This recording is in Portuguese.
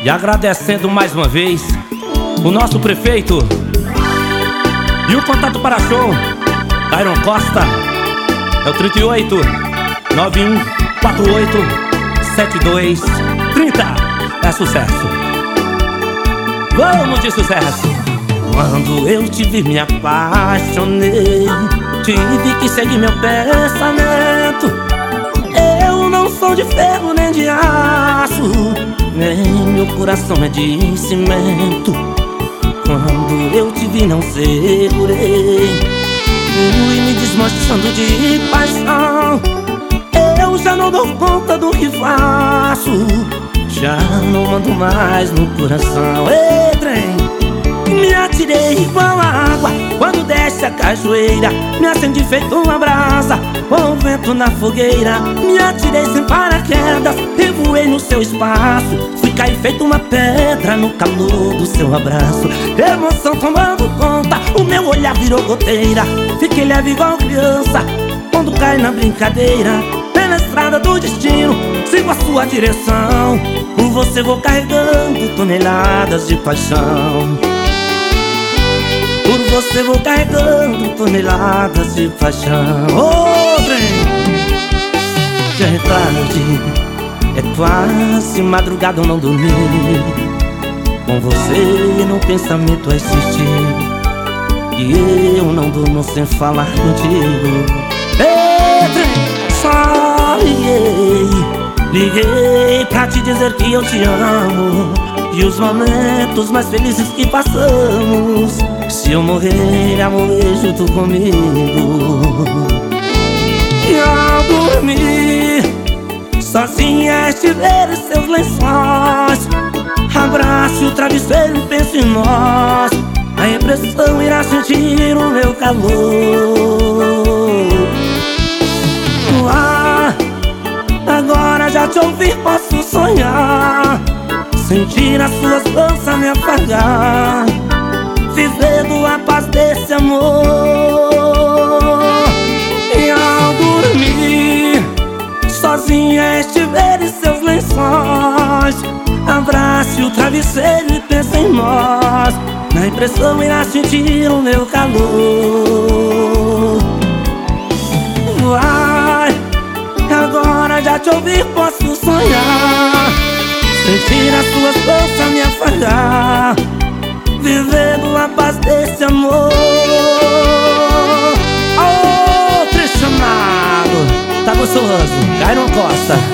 E agradecendo mais uma vez o nosso prefeito. E o contato para show Cairon Costa é o 38 91 48 72 30. É sucesso. Vamos de sucesso. Quando eu te vi me apaixonei, tive que seguir meu pensamento. Eu não sou de ferro nem de aço, nem meu coração é de cimento. Quando eu te vi não segurei, fui me desmanchando de paixão. Eu já não dou conta do que faço, já não mando mais no coração. Ei, trem, me atirei igual a água quando desce a cachoeira, me acendi feito uma brasa com o vento na fogueira. Me atirei sem paraquedas e voei no seu espaço, fui cair feito uma pedra no calor do seu abraço. Emoção tomando conta, o meu olhar virou goteira. Fiquei leve igual criança quando cai na brincadeira. Pela estrada do destino, sigo a sua direção. Por você vou carregando toneladas de paixão. Por você vou carregando toneladas de paixão. Oh, trem, já é tarde, é quase madrugada, eu não dormi. Com você no pensamento a insistir, e eu não durmo sem falar contigo. Ei, trem, só liguei pra te dizer que eu te amo, e os momentos mais felizes que passamos, se eu morrer, a morrer junto comigo. E ao dormir, sozinha estiver em seus lençóis, abrace o travesseiro e pense em nós. A impressão irá sentir o meu calor. Agora já te ouvi, posso sonhar, sentir as suas danças me apagar, vivendo a paz desse amor. E ao dormir, sozinha estiver em seus lençóis, abrace o travesseiro e pense em nós. Na impressão irá sentir o meu calor. Vai, agora já te ouvi, posso sonhar, sentir as suas danças me afagar, vivendo a paz desse amor. Oh, trem chamado, tá gostoso, Cairon Costa.